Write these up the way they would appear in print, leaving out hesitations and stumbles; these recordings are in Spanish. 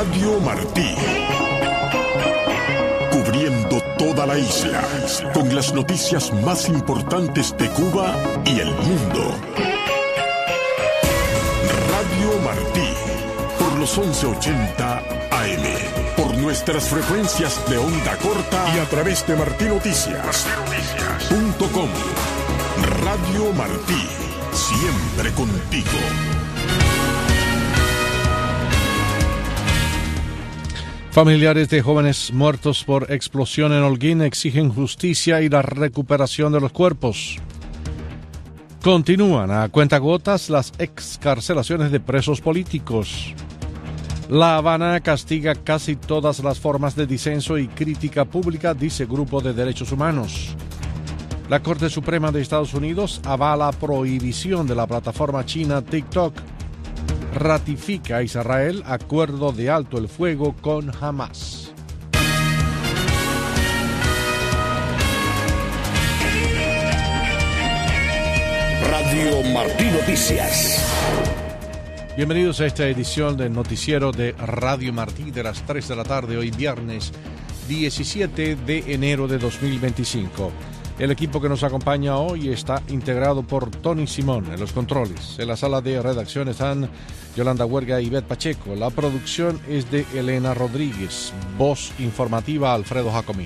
Radio Martí. Cubriendo toda la isla, con las noticias más importantes de Cuba y el mundo. Radio Martí, por los 1180 AM, por nuestras frecuencias de onda corta y a través de martinoticias.com. Radio Martí, siempre contigo. Familiares de jóvenes muertos por explosión en Holguín exigen justicia y la recuperación de los cuerpos. Continúan a cuentagotas las excarcelaciones de presos políticos. La Habana castiga casi todas las formas de disenso y crítica pública, dice Grupo de Derechos Humanos. La Corte Suprema de Estados Unidos avala prohibición de la plataforma china TikTok. Ratifica a Israel acuerdo de alto el fuego con Hamas. Radio Martí Noticias. Bienvenidos a esta edición del noticiero de Radio Martí de las 3 de la tarde, hoy viernes 17 de enero de 2025. El equipo que nos acompaña hoy está integrado por Tony Simón en los controles. En la sala de redacción están Yolanda Huerga y Ivette Pacheco. La producción es de Elena Rodríguez. Voz informativa Alfredo Jacomín.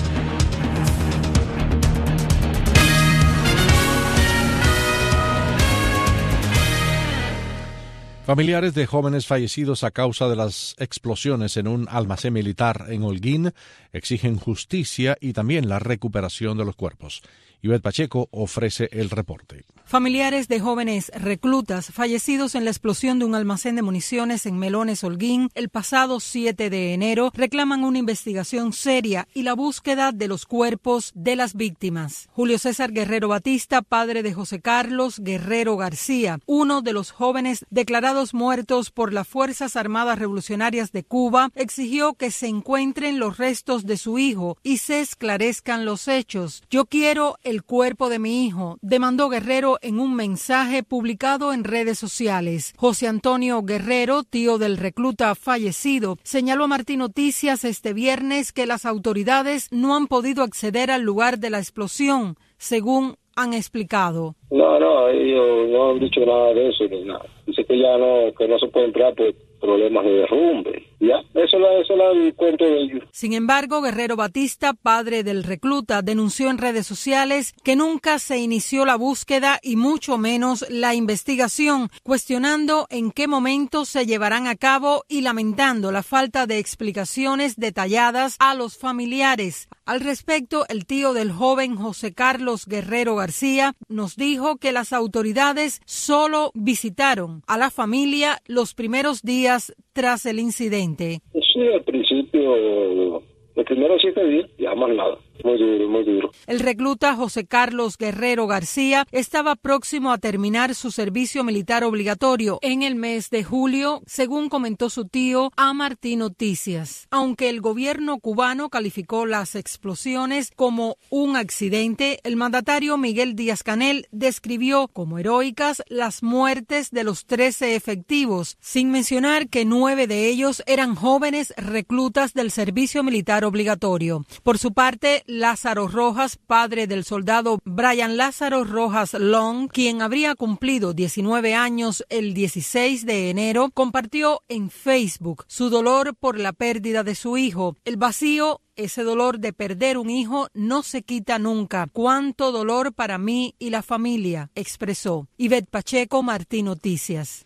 Familiares de jóvenes fallecidos a causa de las explosiones en un almacén militar en Holguín exigen justicia y también la recuperación de los cuerpos. Ivette Pacheco ofrece el reporte. Familiares de jóvenes reclutas fallecidos en la explosión de un almacén de municiones en Melones, Holguín, el pasado 7 de enero, reclaman una investigación seria y la búsqueda de los cuerpos de las víctimas. Julio César Guerrero Batista, padre de José Carlos Guerrero García, uno de los jóvenes declarados muertos por las Fuerzas Armadas Revolucionarias de Cuba, exigió que se encuentren los restos de su hijo y se esclarezcan los hechos. Yo quiero el cuerpo de mi hijo, demandó Guerrero en un mensaje publicado en redes sociales. José Antonio Guerrero, tío del recluta fallecido, señaló a Martí Noticias este viernes que las autoridades no han podido acceder al lugar de la explosión, según han explicado. No, ellos no han dicho nada de eso ni nada. Dice que ya no se puede entrar por problemas de derrumbe. Ya, eso es el cuento de ellos. Sin embargo, Guerrero Batista, padre del recluta, denunció en redes sociales que nunca se inició la búsqueda y mucho menos la investigación, cuestionando en qué momento se llevarán a cabo y lamentando la falta de explicaciones detalladas a los familiares. Al respecto, el tío del joven José Carlos Guerrero García nos dijo que las autoridades solo visitaron a la familia los primeros días tras el incidente. Sí, al principio, los primeros 7 días, ya más nada. Muy duro. El recluta José Carlos Guerrero García estaba próximo a terminar su servicio militar obligatorio en el mes de julio, según comentó su tío a Martí Noticias. Aunque el gobierno cubano calificó las explosiones como un accidente, el mandatario Miguel Díaz-Canel describió como heroicas las muertes de los 13 efectivos, sin mencionar que 9 de ellos eran jóvenes reclutas del servicio militar obligatorio. Por su parte, Lázaro Rojas, padre del soldado Brian Lázaro Rojas Long, quien habría cumplido 19 años el 16 de enero, compartió en Facebook su dolor por la pérdida de su hijo. El vacío, ese dolor de perder un hijo, no se quita nunca. Cuánto dolor para mí y la familia, expresó. Ivette Pacheco, Martí Noticias.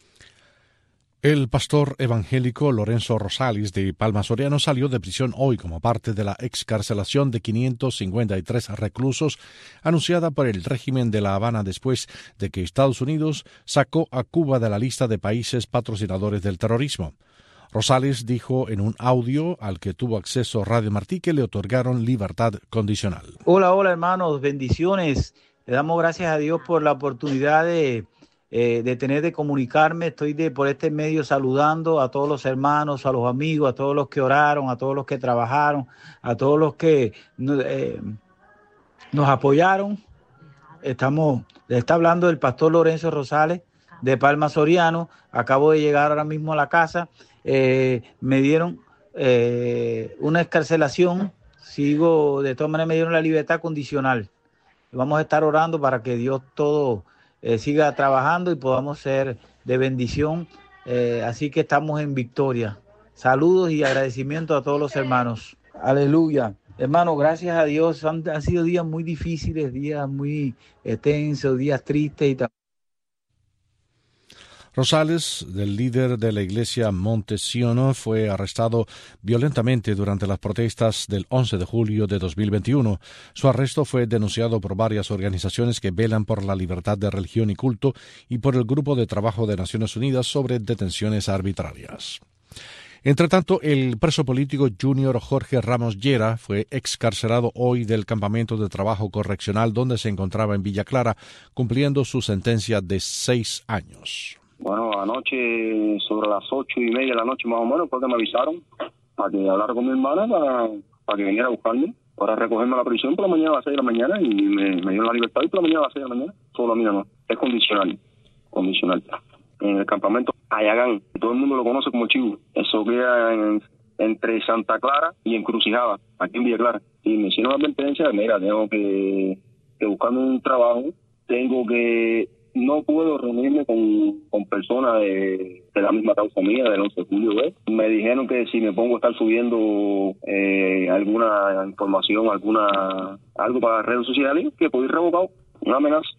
El pastor evangélico Lorenzo Rosales de Palma Soriano salió de prisión hoy como parte de la excarcelación de 553 reclusos anunciada por el régimen de La Habana después de que Estados Unidos sacó a Cuba de la lista de países patrocinadores del terrorismo. Rosales dijo en un audio al que tuvo acceso Radio Martí que le otorgaron libertad condicional. Hola hermanos, bendiciones. Le damos gracias a Dios por la oportunidad de tener de comunicarme. Estoy por este medio saludando a todos los hermanos, a los amigos, a todos los que oraron, a todos los que trabajaron, a todos los que nos apoyaron. Le está hablando el pastor Lorenzo Rosales de Palma Soriano. Acabo de llegar ahora mismo a la casa. me dieron una excarcelación, de todas maneras me dieron la libertad condicional. Vamos a estar orando para que Dios todo siga trabajando y podamos ser de bendición. Así que estamos en victoria. Saludos y agradecimiento a todos los hermanos. Aleluya. Hermano, gracias a Dios. Han sido días muy difíciles, días muy tensos, días tristes y también. Rosales, del líder de la iglesia Monte Siono, fue arrestado violentamente durante las protestas del 11 de julio de 2021. Su arresto fue denunciado por varias organizaciones que velan por la libertad de religión y culto y por el Grupo de Trabajo de Naciones Unidas sobre detenciones arbitrarias. Entre tanto, el preso político Junior Jorge Ramos Llera fue excarcelado hoy del campamento de trabajo correccional donde se encontraba en Villa Clara, cumpliendo su sentencia de 6 años. Bueno, anoche, sobre las 8:30 de la noche más o menos, fue que me avisaron para que hablara con mi hermana para que viniera a buscarme, para recogerme a la prisión por la mañana a las 6 de la mañana y me dieron la libertad y por la mañana a las 6 de la mañana. Solo a mí no, es condicional. En el campamento Ayagán, todo el mundo lo conoce como Chivo. Eso queda entre Santa Clara y Encrucijada, aquí en Villa Clara. Y me hicieron la advertencia, mira, tengo que buscarme un trabajo, no puedo reunirme con personas de la misma causa mía, del 11 de julio. Me dijeron que si me pongo a estar subiendo alguna información, algo para redes sociales, que puedo ir revocado, una amenaza.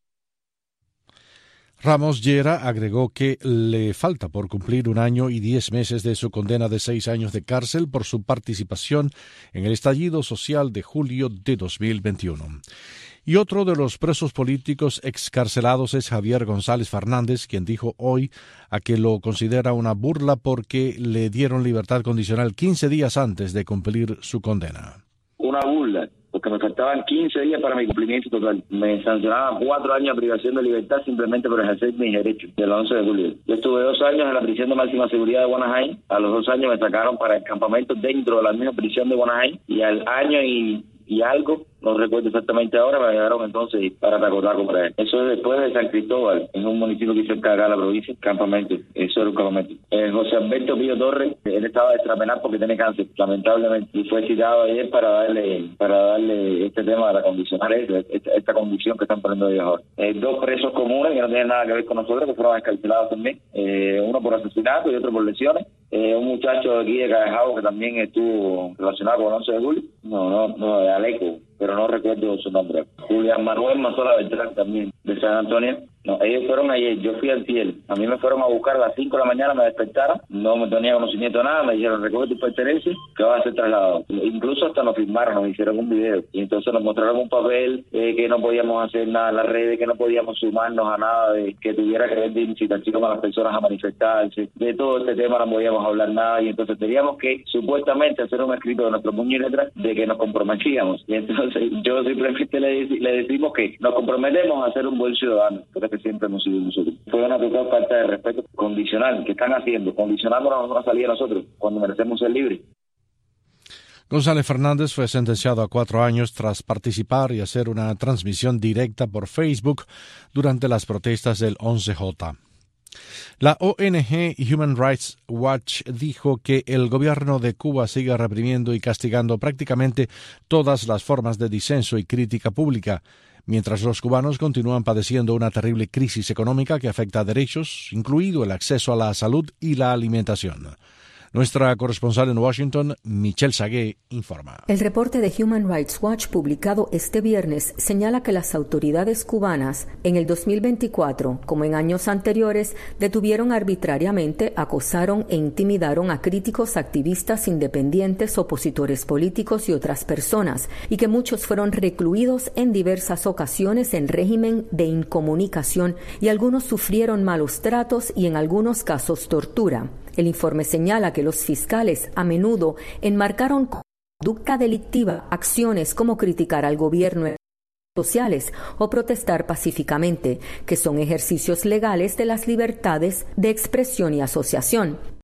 Ramos Llera agregó que le falta por cumplir 1 año y 10 meses de su condena de 6 años de cárcel por su participación en el estallido social de julio de 2021. Y otro de los presos políticos excarcelados es Javier González Fernández, quien dijo hoy a que lo considera una burla porque le dieron libertad condicional 15 días antes de cumplir su condena. Una burla, porque me faltaban 15 días para mi cumplimiento total. Me sancionaban 4 años de privación de libertad simplemente por ejercer mis derechos del 11 de julio. Yo estuve 2 años en la prisión de máxima seguridad de Guanajain. A los 2 años me sacaron para el campamento dentro de la misma prisión de Guanajain. Y al año y algo, no recuerdo exactamente ahora, me llegaron entonces para Tacotaco para él. Eso es después de San Cristóbal, es un municipio que cerca de acá, la provincia, campamento. Eso era un campamento. José Alberto Pío Torres, él estaba destrapenado porque tiene cáncer, lamentablemente, y fue citado ayer para darle este tema de la condicional, esta condición que están poniendo ellos ahora. 2 presos comunes que no tienen nada que ver con nosotros, que fueron excarcelados también, uno por asesinato y otro por lesiones. Un muchacho de aquí de Callejao que también estuvo relacionado con el 11 de julio, no, de Aleco, pero no recuerdo su nombre. Julián Manuel Mazola Beltrán también, de San Antonio. No, ellos fueron ayer, yo fui antier. A mí me fueron a buscar a las 5 de la mañana, me despertaron, no me tenía conocimiento de nada, me dijeron, recoge tus pertenencias, que vas a ser trasladado. Incluso hasta nos firmaron, nos hicieron un video. Y entonces nos mostraron un papel que no podíamos hacer nada en las redes, que no podíamos sumarnos a nada que tuviera que ver de incitación a las personas a manifestarse. De todo este tema no podíamos hablar nada y entonces teníamos que supuestamente hacer un escrito de nuestro puño y letra de que nos comprometíamos. Y entonces yo simplemente le decimos que nos comprometemos a ser un buen ciudadano, que siempre hemos sido nosotros. Fue una total falta de respeto condicional que están haciendo, condicionándonos a salir a nosotros cuando merecemos ser libres. González Fernández fue sentenciado a 4 años tras participar y hacer una transmisión directa por Facebook durante las protestas del 11J. La ONG Human Rights Watch dijo que el gobierno de Cuba sigue reprimiendo y castigando prácticamente todas las formas de disenso y crítica pública, mientras los cubanos continúan padeciendo una terrible crisis económica que afecta a derechos, incluido el acceso a la salud y la alimentación. Nuestra corresponsal en Washington, Michelle Sagué, informa. El reporte de Human Rights Watch publicado este viernes señala que las autoridades cubanas en el 2024, como en años anteriores, detuvieron arbitrariamente, acosaron e intimidaron a críticos, activistas independientes, opositores políticos y otras personas, y que muchos fueron recluidos en diversas ocasiones en régimen de incomunicación y algunos sufrieron malos tratos y en algunos casos tortura. El informe señala que los fiscales a menudo enmarcaron conducta delictiva acciones como criticar al gobierno en redes sociales o protestar pacíficamente, que son ejercicios legales de las libertades de expresión y asociación.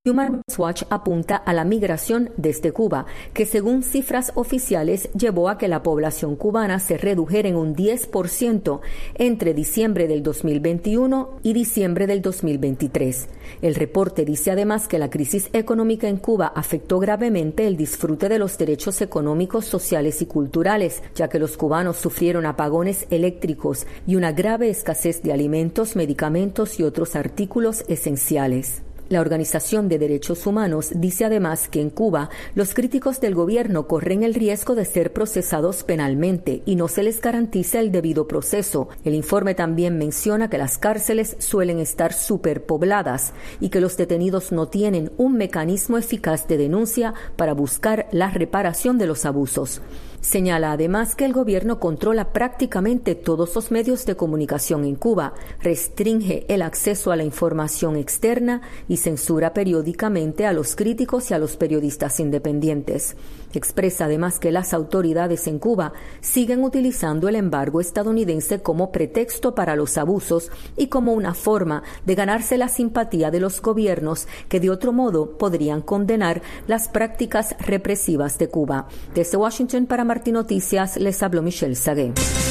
Human Rights Watch apunta a la migración desde Cuba, que según cifras oficiales llevó a que la población cubana se redujera en un 10% entre diciembre del 2021 y diciembre del 2023. El reporte dice además que la crisis económica en Cuba afectó gravemente el disfrute de los derechos económicos, sociales y culturales, ya que los cubanos sufrieron apagones eléctricos y una grave escasez de alimentos, medicamentos y otros artículos esenciales. La Organización de Derechos Humanos dice además que en Cuba los críticos del gobierno corren el riesgo de ser procesados penalmente y no se les garantiza el debido proceso. El informe también menciona que las cárceles suelen estar superpobladas y que los detenidos no tienen un mecanismo eficaz de denuncia para buscar la reparación de los abusos. Señala además que el gobierno controla prácticamente todos los medios de comunicación en Cuba, restringe el acceso a la información externa y censura periódicamente a los críticos y a los periodistas independientes. Expresa además que las autoridades en Cuba siguen utilizando el embargo estadounidense como pretexto para los abusos y como una forma de ganarse la simpatía de los gobiernos que de otro modo podrían condenar las prácticas represivas de Cuba. Desde Washington para Martín Noticias les habló Michelle Sagué.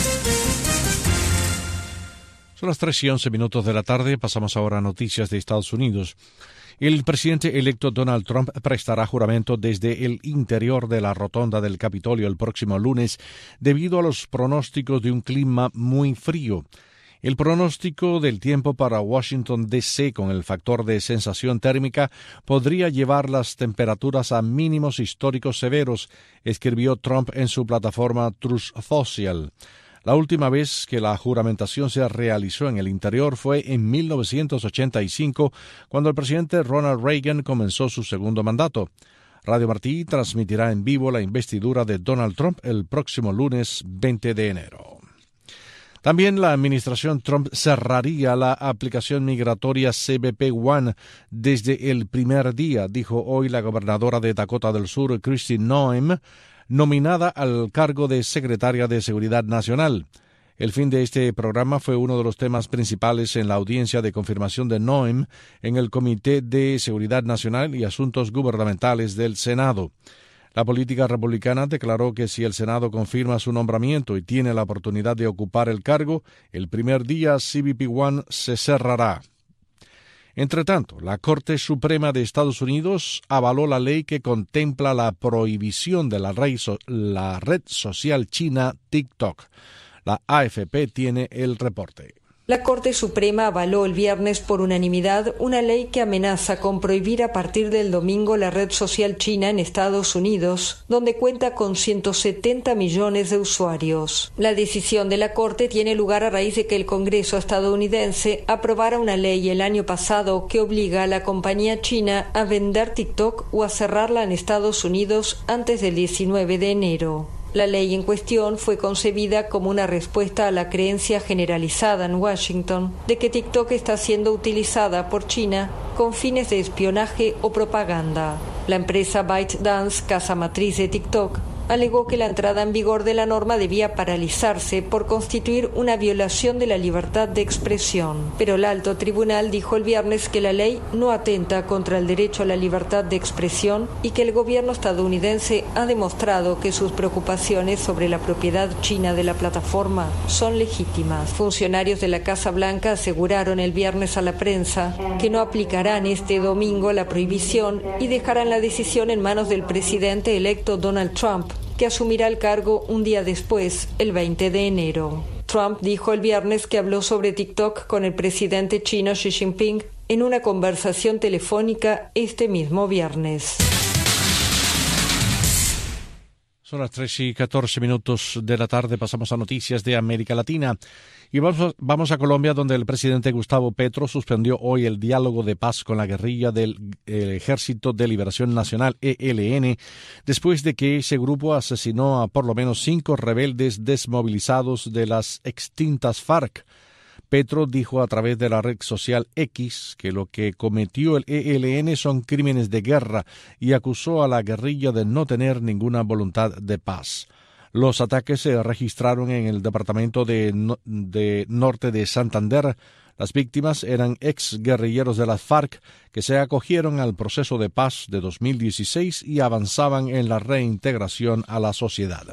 Son las 3:11 de la tarde. Pasamos ahora a noticias de Estados Unidos. El presidente electo Donald Trump prestará juramento desde el interior de la rotonda del Capitolio el próximo lunes debido a los pronósticos de un clima muy frío. El pronóstico del tiempo para Washington, D.C. con el factor de sensación térmica podría llevar las temperaturas a mínimos históricos severos, escribió Trump en su plataforma Truth Social. La última vez que la juramentación se realizó en el interior fue en 1985, cuando el presidente Ronald Reagan comenzó su segundo mandato. Radio Martí transmitirá en vivo la investidura de Donald Trump el próximo lunes 20 de enero. También la administración Trump cerraría la aplicación migratoria CBP One desde el primer día, dijo hoy la gobernadora de Dakota del Sur, Kristi Noem, nominada al cargo de secretaria de Seguridad Nacional. El fin de este programa fue uno de los temas principales en la audiencia de confirmación de Noem en el Comité de Seguridad Nacional y Asuntos Gubernamentales del Senado. La política republicana declaró que si el Senado confirma su nombramiento y tiene la oportunidad de ocupar el cargo, el primer día CBP One se cerrará. Entre tanto, la Corte Suprema de Estados Unidos avaló la ley que contempla la prohibición de la red social china TikTok. La AFP tiene el reporte. La Corte Suprema avaló el viernes por unanimidad una ley que amenaza con prohibir a partir del domingo la red social china en Estados Unidos, donde cuenta con 170 millones de usuarios. La decisión de la Corte tiene lugar a raíz de que el Congreso estadounidense aprobara una ley el año pasado que obliga a la compañía china a vender TikTok o a cerrarla en Estados Unidos antes del 19 de enero. La ley en cuestión fue concebida como una respuesta a la creencia generalizada en Washington de que TikTok está siendo utilizada por China con fines de espionaje o propaganda. La empresa ByteDance, casa matriz de TikTok, alegó que la entrada en vigor de la norma debía paralizarse por constituir una violación de la libertad de expresión. Pero el alto tribunal dijo el viernes que la ley no atenta contra el derecho a la libertad de expresión y que el gobierno estadounidense ha demostrado que sus preocupaciones sobre la propiedad china de la plataforma son legítimas. Funcionarios de la Casa Blanca aseguraron el viernes a la prensa que no aplicarán este domingo la prohibición y dejarán la decisión en manos del presidente electo Donald Trump, que asumirá el cargo un día después, el 20 de enero. Trump dijo el viernes que habló sobre TikTok con el presidente chino Xi Jinping en una conversación telefónica este mismo viernes. Son las 3:14 de la tarde, pasamos a noticias de América Latina. Y vamos a Colombia, donde el presidente Gustavo Petro suspendió hoy el diálogo de paz con la guerrilla del Ejército de Liberación Nacional, ELN, después de que ese grupo asesinó a por lo menos 5 rebeldes desmovilizados de las extintas FARC. Petro dijo a través de la red social X que lo que cometió el ELN son crímenes de guerra y acusó a la guerrilla de no tener ninguna voluntad de paz. Los ataques se registraron en el departamento de norte de Santander, Las víctimas eran exguerrilleros de las FARC que se acogieron al proceso de paz de 2016 y avanzaban en la reintegración a la sociedad.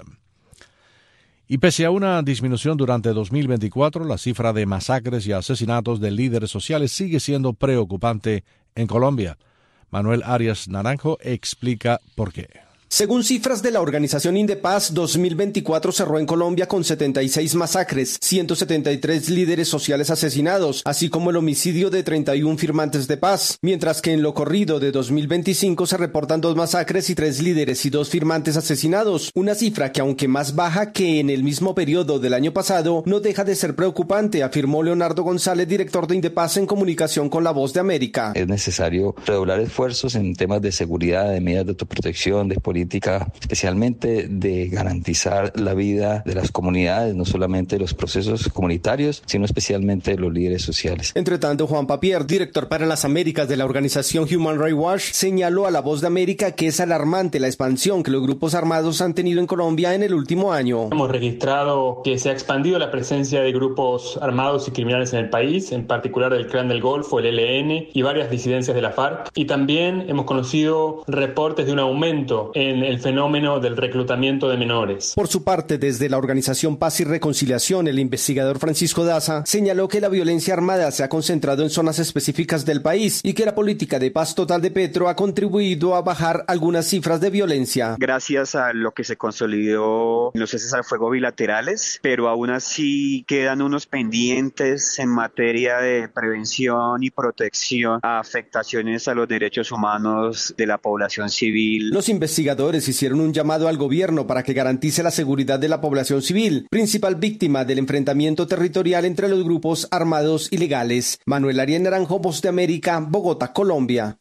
Y pese a una disminución durante 2024, la cifra de masacres y asesinatos de líderes sociales sigue siendo preocupante en Colombia. Manuel Arias Naranjo explica por qué. Según cifras de la organización Indepaz, 2024 cerró en Colombia con 76 masacres, 173 líderes sociales asesinados, así como el homicidio de 31 firmantes de paz, mientras que en lo corrido de 2025 se reportan 2 masacres y 3 líderes y 2 firmantes asesinados, una cifra que aunque más baja que en el mismo periodo del año pasado, no deja de ser preocupante, afirmó Leonardo González, director de Indepaz en comunicación con La Voz de América. Es necesario redoblar esfuerzos en temas de seguridad, de medidas de autoprotección, de política, especialmente de garantizar la vida de las comunidades, no solamente los procesos comunitarios, sino especialmente los líderes sociales. Entre tanto, Juan Papier, director para las Américas de la organización Human Rights Watch, señaló a La Voz de América que es alarmante la expansión que los grupos armados han tenido en Colombia en el último año. Hemos registrado que se ha expandido la presencia de grupos armados y criminales en el país, en particular del Clan del Golfo, el ELN, y varias disidencias de la FARC. Y también hemos conocido reportes de un aumento en el fenómeno del reclutamiento de menores. Por su parte, desde la organización Paz y Reconciliación, el investigador Francisco Daza señaló que la violencia armada se ha concentrado en zonas específicas del país y que la política de paz total de Petro ha contribuido a bajar algunas cifras de violencia. Gracias a lo que se consolidó los ceses al fuego bilaterales, pero aún así quedan unos pendientes en materia de prevención y protección a afectaciones a los derechos humanos de la población civil. Los investigadores hicieron un llamado al gobierno para que garantice la seguridad de la población civil, principal víctima del enfrentamiento territorial entre los grupos armados ilegales. Manuel Arias Naranjo, Voz de América, Bogotá, Colombia.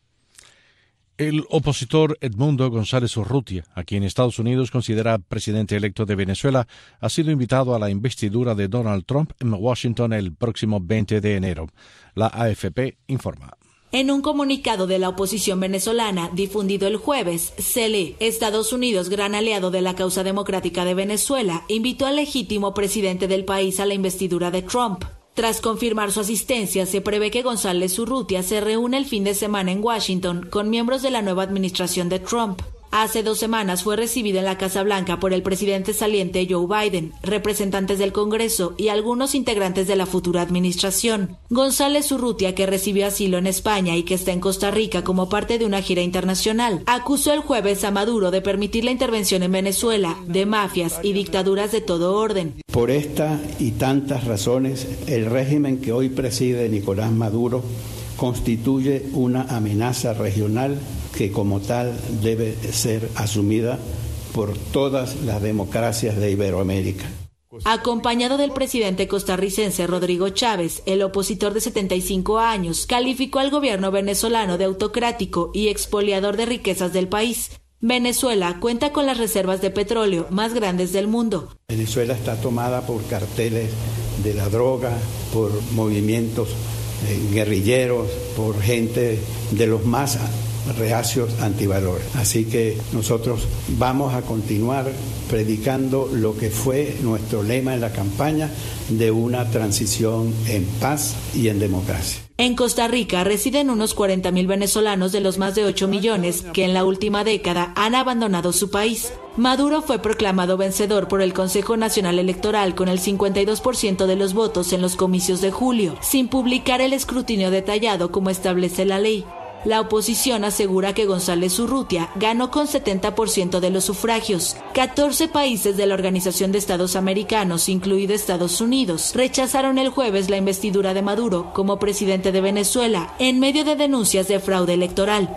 El opositor Edmundo González Urrutia, a quien Estados Unidos considera presidente electo de Venezuela, ha sido invitado a la investidura de Donald Trump en Washington el próximo 20 de enero. La AFP informa. En un comunicado de la oposición venezolana difundido el jueves, se lee: Estados Unidos, gran aliado de la causa democrática de Venezuela, invitó al legítimo presidente del país a la investidura de Trump. Tras confirmar su asistencia, se prevé que González Urrutia se reúne el fin de semana en Washington con miembros de la nueva administración de Trump. Hace 2 semanas fue recibido en la Casa Blanca por el presidente saliente Joe Biden, representantes del Congreso y algunos integrantes de la futura administración. González Urrutia, que recibió asilo en España y que está en Costa Rica como parte de una gira internacional, acusó el jueves a Maduro de permitir la intervención en Venezuela de mafias y dictaduras de todo orden. Por esta y tantas razones, el régimen que hoy preside Nicolás Maduro constituye una amenaza regional que como tal debe ser asumida por todas las democracias de Iberoamérica. Acompañado del presidente costarricense Rodrigo Chávez, el opositor de 75 años calificó al gobierno venezolano de autocrático y expoliador de riquezas del país. Venezuela cuenta con las reservas de petróleo más grandes del mundo. Venezuela está tomada por carteles de la droga, por movimientos guerrilleros, por gente de los más reacios antivalores. Así que nosotros vamos a continuar predicando lo que fue nuestro lema en la campaña de una transición en paz y en democracia. En Costa Rica residen unos 40.000 venezolanos de los más de 8 millones que en la última década han abandonado su país. Maduro fue proclamado vencedor por el Consejo Nacional Electoral con el 52% de los votos en los comicios de julio, sin publicar el escrutinio detallado como establece la ley. La oposición asegura que González Urrutia ganó con 70% de los sufragios. 14 países de la Organización de Estados Americanos, incluido Estados Unidos, rechazaron el jueves la investidura de Maduro como presidente de Venezuela en medio de denuncias de fraude electoral.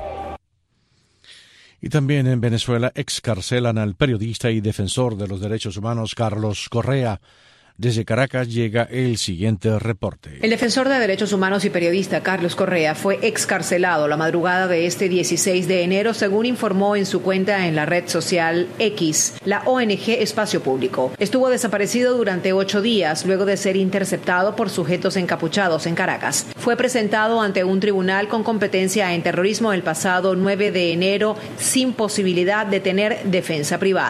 Y también en Venezuela excarcelan al periodista y defensor de los derechos humanos Carlos Correa. Desde Caracas llega el siguiente reporte. El defensor de derechos humanos y periodista Carlos Correa fue excarcelado la madrugada de este 16 de enero, según informó en su cuenta en la red social X, la ONG Espacio Público. Estuvo desaparecido durante 8 días luego de ser interceptado por sujetos encapuchados en Caracas. Fue presentado ante un tribunal con competencia en terrorismo el pasado 9 de enero sin posibilidad de tener defensa privada.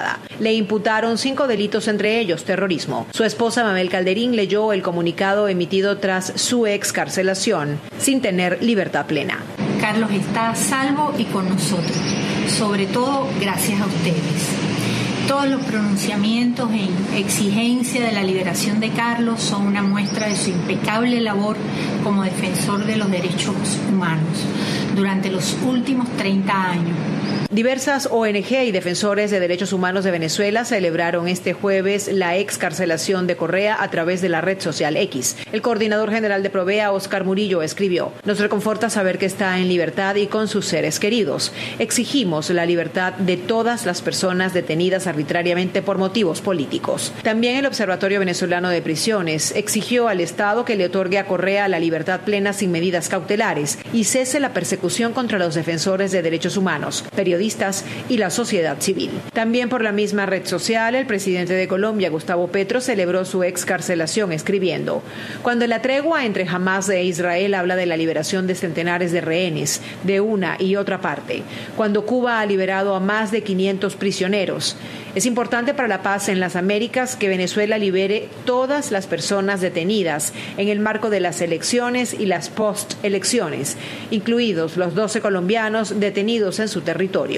Le imputaron 5 delitos, entre ellos terrorismo. Su esposa Mabel Calderín leyó el comunicado emitido tras su excarcelación, sin tener libertad plena. Carlos está a salvo y con nosotros, sobre todo gracias a ustedes. Todos los pronunciamientos en exigencia de la liberación de Carlos son una muestra de su impecable labor como defensor de los derechos humanos durante los últimos 30 años. Diversas ONG y defensores de derechos humanos de Venezuela celebraron este jueves la excarcelación de Correa a través de la red social X. El coordinador general de Provea, Oscar Murillo, escribió: "Nos reconforta saber que está en libertad y con sus seres queridos. Exigimos la libertad de todas las personas detenidas arbitrariamente por motivos políticos". También el Observatorio Venezolano de Prisiones exigió al Estado que le otorgue a Correa la libertad plena sin medidas cautelares y cese la persecución contra los defensores de derechos humanos, periodistas y la sociedad civil. También por la misma red social, el presidente de Colombia, Gustavo Petro, celebró su excarcelación escribiendo: "Cuando la tregua entre Hamás e Israel habla de la liberación de centenares de rehenes de una y otra parte, cuando Cuba ha liberado a más de 500 prisioneros, es importante para la paz en las Américas que Venezuela libere todas las personas detenidas en el marco de las elecciones y las post-elecciones, incluidos los 12 colombianos detenidos en su territorio".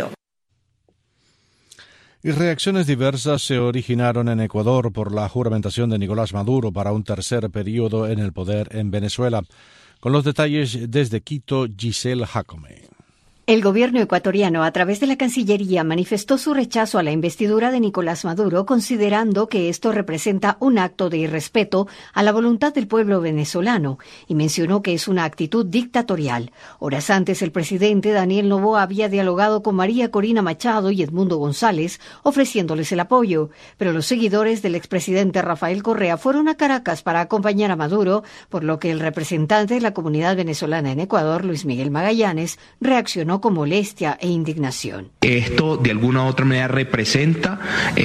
Y reacciones diversas se originaron en Ecuador por la juramentación de Nicolás Maduro para un tercer periodo en el poder en Venezuela. Con los detalles desde Quito, Giselle Jacome. El gobierno ecuatoriano, a través de la Cancillería, manifestó su rechazo a la investidura de Nicolás Maduro, considerando que esto representa un acto de irrespeto a la voluntad del pueblo venezolano, y mencionó que es una actitud dictatorial. Horas antes, el presidente Daniel Noboa había dialogado con María Corina Machado y Edmundo González, ofreciéndoles el apoyo, pero los seguidores del expresidente Rafael Correa fueron a Caracas para acompañar a Maduro, por lo que el representante de la comunidad venezolana en Ecuador, Luis Miguel Magallanes, reaccionó con molestia e indignación. Esto de alguna u otra manera representa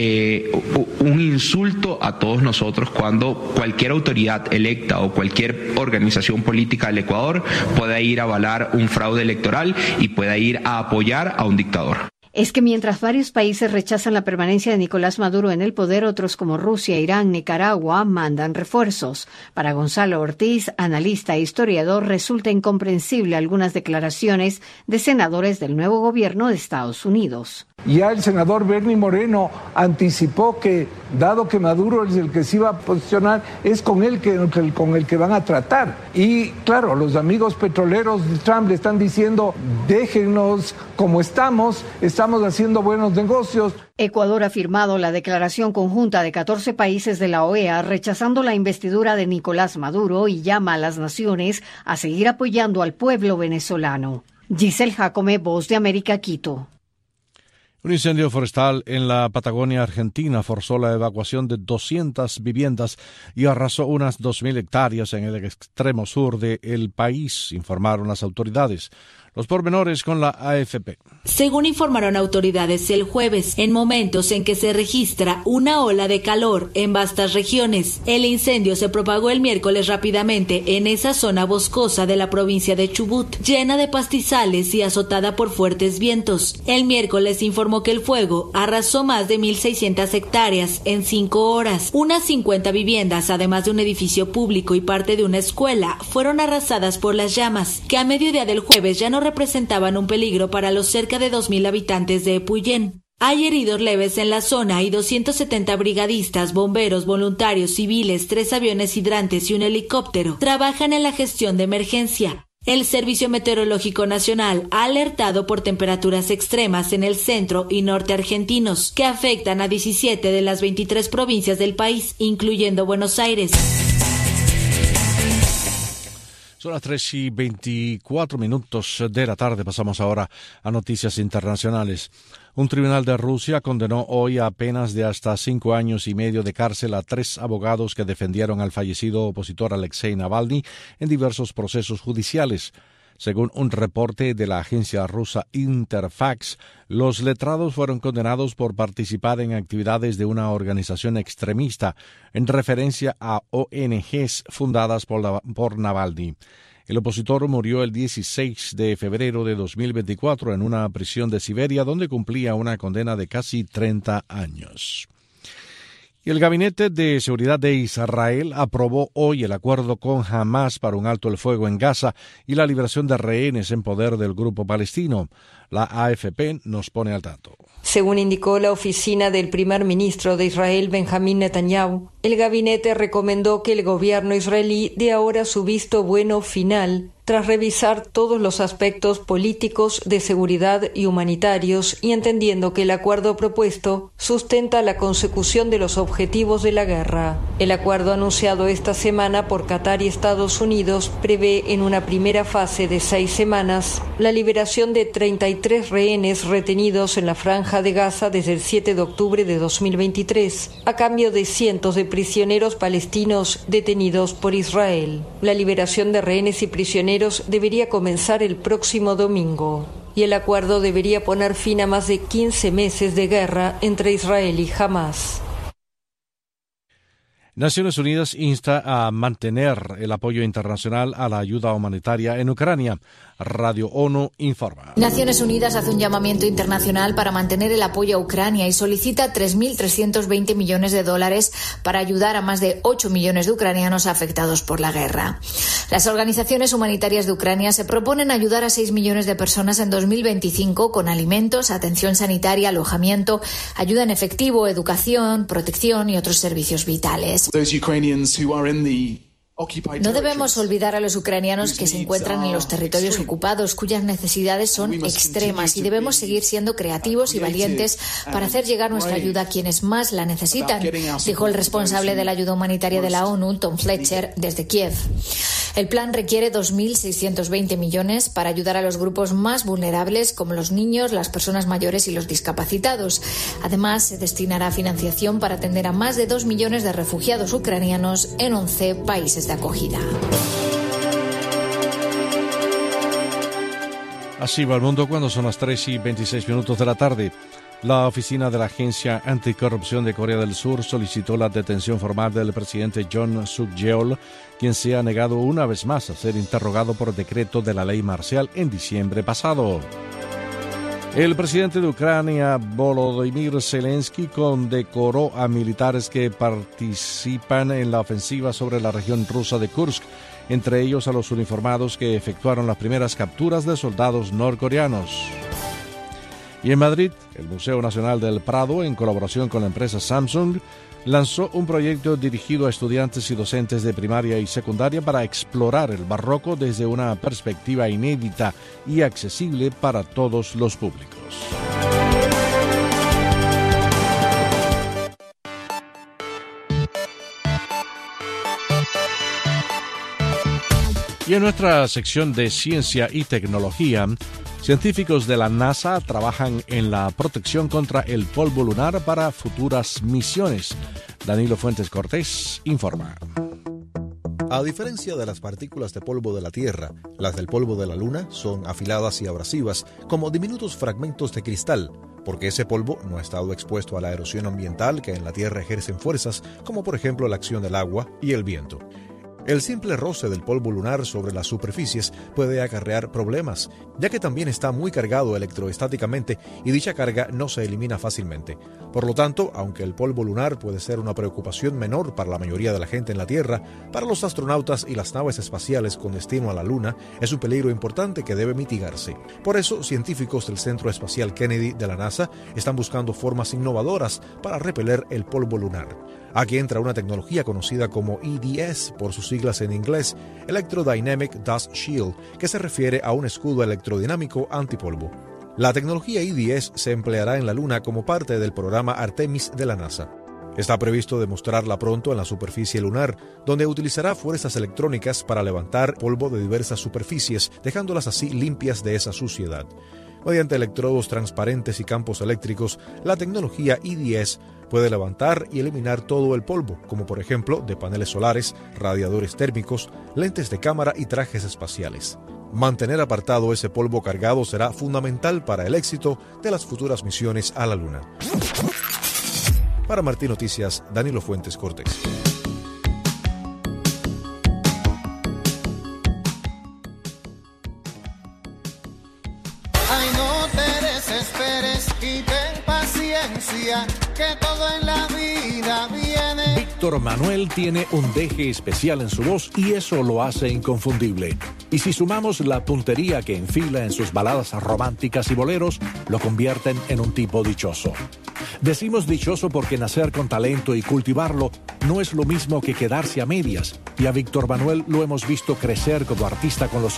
un insulto a todos nosotros cuando cualquier autoridad electa o cualquier organización política del Ecuador pueda ir a avalar un fraude electoral y pueda ir a apoyar a un dictador. Es que mientras varios países rechazan la permanencia de Nicolás Maduro en el poder, otros como Rusia, Irán, Nicaragua mandan refuerzos. Para Gonzalo Ortiz, analista e historiador, resulta incomprensible algunas declaraciones de senadores del nuevo gobierno de Estados Unidos. Ya el senador Bernie Moreno anticipó que, dado que Maduro es el que se iba a posicionar, es con el que van a tratar. Y claro, los amigos petroleros de Trump le están diciendo: déjennos como estamos haciendo buenos negocios. Ecuador ha firmado la declaración conjunta de 14 países de la OEA rechazando la investidura de Nicolás Maduro y llama a las naciones a seguir apoyando al pueblo venezolano. Giselle Jacome, Voz de América, Quito. Un incendio forestal en la Patagonia Argentina forzó la evacuación de 200 viviendas y arrasó unas 2.000 hectáreas en el extremo sur del país, informaron las autoridades. Los pormenores con la AFP. Según informaron autoridades el jueves, en momentos en que se registra una ola de calor en vastas regiones, el incendio se propagó el miércoles rápidamente en esa zona boscosa de la provincia de Chubut, llena de pastizales y azotada por fuertes vientos. El miércoles informó que el fuego arrasó más de 1.600 hectáreas en 5 horas. Unas 50 viviendas, además de un edificio público y parte de una escuela, fueron arrasadas por las llamas, que a mediodía del jueves ya no representaban un peligro para los cerca de 2.000 habitantes de Epuyén. Hay heridos leves en la zona y 270 brigadistas, bomberos, voluntarios, civiles, 3 aviones hidrantes y un helicóptero trabajan en la gestión de emergencia. El Servicio Meteorológico Nacional ha alertado por temperaturas extremas en el centro y norte argentinos, que afectan a 17 de las 23 provincias del país, incluyendo Buenos Aires. Son las 3:24 de la tarde. Pasamos ahora a noticias internacionales. Un tribunal de Rusia condenó hoy a penas de hasta 5 años y medio de cárcel a 3 abogados que defendieron al fallecido opositor Alexei Navalny en diversos procesos judiciales. Según un reporte de la agencia rusa Interfax, los letrados fueron condenados por participar en actividades de una organización extremista en referencia a ONGs fundadas por Navalny. El opositor murió el 16 de febrero de 2024 en una prisión de Siberia donde cumplía una condena de casi 30 años. Y el Gabinete de Seguridad de Israel aprobó hoy el acuerdo con Hamás para un alto el fuego en Gaza y la liberación de rehenes en poder del grupo palestino. La AFP nos pone al tanto. Según indicó la oficina del primer ministro de Israel, Benjamín Netanyahu, el gabinete recomendó que el gobierno israelí dé ahora su visto bueno final tras revisar todos los aspectos políticos, de seguridad y humanitarios, y entendiendo que el acuerdo propuesto sustenta la consecución de los objetivos de la guerra. El acuerdo anunciado esta semana por Qatar y Estados Unidos prevé en una primera fase de 6 semanas la liberación de 33 rehenes retenidos en la franja de Gaza desde el 7 de octubre de 2023, a cambio de cientos de prisioneros palestinos detenidos por Israel. La liberación de rehenes y prisioneros debería comenzar el próximo domingo, y el acuerdo debería poner fin a más de 15 meses de guerra entre Israel y Hamás. Naciones Unidas insta a mantener el apoyo internacional a la ayuda humanitaria en Ucrania. Radio ONU informa. Naciones Unidas hace un llamamiento internacional para mantener el apoyo a Ucrania y solicita $3.320 millones para ayudar a más de 8 millones de ucranianos afectados por la guerra. Las organizaciones humanitarias de Ucrania se proponen ayudar a 6 millones de personas en 2025 con alimentos, atención sanitaria, alojamiento, ayuda en efectivo, educación, protección y otros servicios vitales. No debemos olvidar a los ucranianos que se encuentran en los territorios ocupados, cuyas necesidades son extremas, y debemos seguir siendo creativos y valientes para hacer llegar nuestra ayuda a quienes más la necesitan, dijo el responsable de la ayuda humanitaria de la ONU, Tom Fletcher, desde Kiev. El plan requiere 2.620 millones para ayudar a los grupos más vulnerables, como los niños, las personas mayores y los discapacitados. Además, se destinará financiación para atender a más de 2 millones de refugiados ucranianos en 11 países de acogida. Así va el mundo cuando son las 3:26 de la tarde. La oficina de la Agencia Anticorrupción de Corea del Sur solicitó la detención formal del presidente Yoon Suk-yeol, quien se ha negado una vez más a ser interrogado por decreto de la ley marcial en diciembre pasado. El presidente de Ucrania, Volodymyr Zelensky, condecoró a militares que participan en la ofensiva sobre la región rusa de Kursk, entre ellos a los uniformados que efectuaron las primeras capturas de soldados norcoreanos. Y en Madrid, el Museo Nacional del Prado, en colaboración con la empresa Samsung, lanzó un proyecto dirigido a estudiantes y docentes de primaria y secundaria para explorar el barroco desde una perspectiva inédita y accesible para todos los públicos. Y en nuestra sección de ciencia y tecnología, científicos de la NASA trabajan en la protección contra el polvo lunar para futuras misiones. Danilo Fuentes Cortés informa. A diferencia de las partículas de polvo de la Tierra, las del polvo de la Luna son afiladas y abrasivas como diminutos fragmentos de cristal, porque ese polvo no ha estado expuesto a la erosión ambiental que en la Tierra ejercen fuerzas como por ejemplo la acción del agua y el viento. El simple roce del polvo lunar sobre las superficies puede acarrear problemas, ya que también está muy cargado electroestáticamente y dicha carga no se elimina fácilmente. Por lo tanto, aunque el polvo lunar puede ser una preocupación menor para la mayoría de la gente en la Tierra, para los astronautas y las naves espaciales con destino a la Luna es un peligro importante que debe mitigarse. Por eso, científicos del Centro Espacial Kennedy de la NASA están buscando formas innovadoras para repeler el polvo lunar. Aquí entra una tecnología conocida como EDS, por sus siglas en inglés, Electrodynamic Dust Shield, que se refiere a un escudo electrodinámico antipolvo. La tecnología EDS se empleará en la Luna como parte del programa Artemis de la NASA. Está previsto demostrarla pronto en la superficie lunar, donde utilizará fuerzas electrónicas para levantar polvo de diversas superficies, dejándolas así limpias de esa suciedad. Mediante electrodos transparentes y campos eléctricos, la tecnología EDS puede levantar y eliminar todo el polvo, como por ejemplo de paneles solares, radiadores térmicos, lentes de cámara y trajes espaciales. Mantener apartado ese polvo cargado será fundamental para el éxito de las futuras misiones a la Luna. Para Martín Noticias, Danilo Fuentes Cortés. decía que todo en la vida viene. Víctor Manuel tiene un deje especial en su voz y eso lo hace inconfundible. Y si sumamos la puntería que enfila en sus baladas románticas y boleros, lo convierten en un tipo dichoso. Decimos dichoso porque nacer con talento y cultivarlo no es lo mismo que quedarse a medias. Y a Víctor Manuel lo hemos visto crecer como artista con los